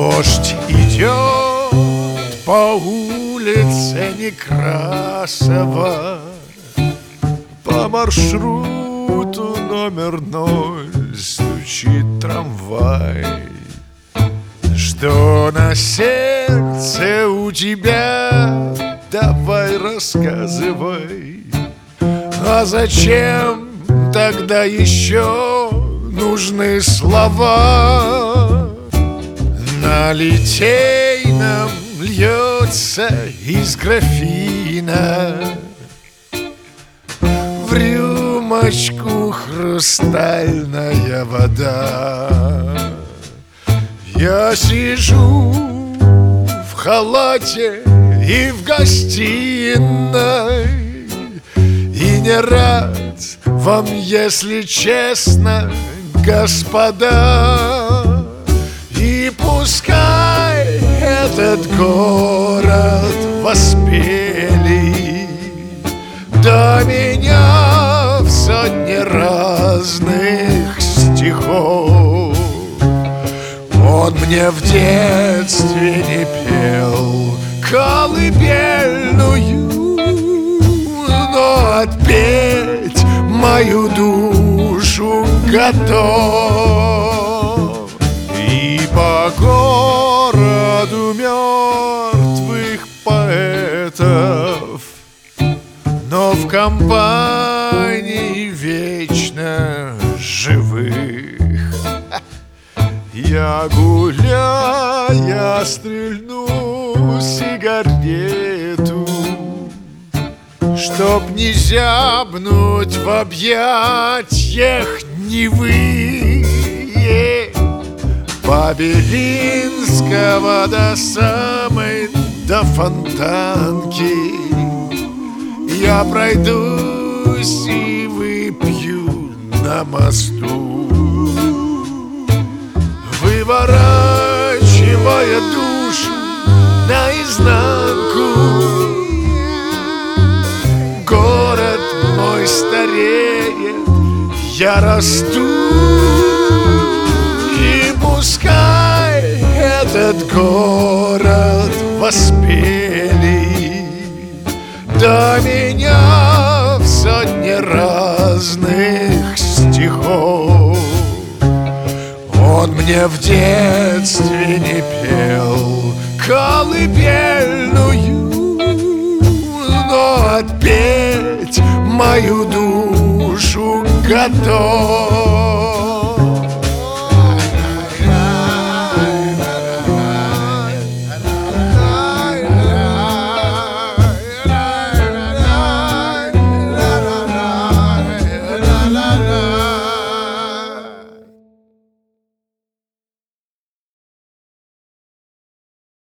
Дождь идет по улице Некрасова, по маршруту номер 0 стучит трамвай. Что на сердце у тебя? Давай рассказывай. А зачем тогда еще нужны слова? На литейном льется из графина в рюмочку хрустальная вода. Я сижу в халате и в гостиной, и не рад вам, если честно, господа. И пускай этот город воспели до меня в сотни разных стихов. Он мне в детстве не пел колыбельную, но отпеть мою душу готов. И по городу мертвых поэтов, но в компании вечно живых, я, гуляя, стрельну сигарету, чтоб не зябнуть в объятиях Невы. По Белинского до самой до Фонтанки я пройдусь и выпью на мосту, выворачивая душу наизнанку. Город мой стареет, я расту. И пускай этот город воспели до меня в сотни разных стихов. Он мне в детстве не пел колыбельную, но отпеть мою душу готов.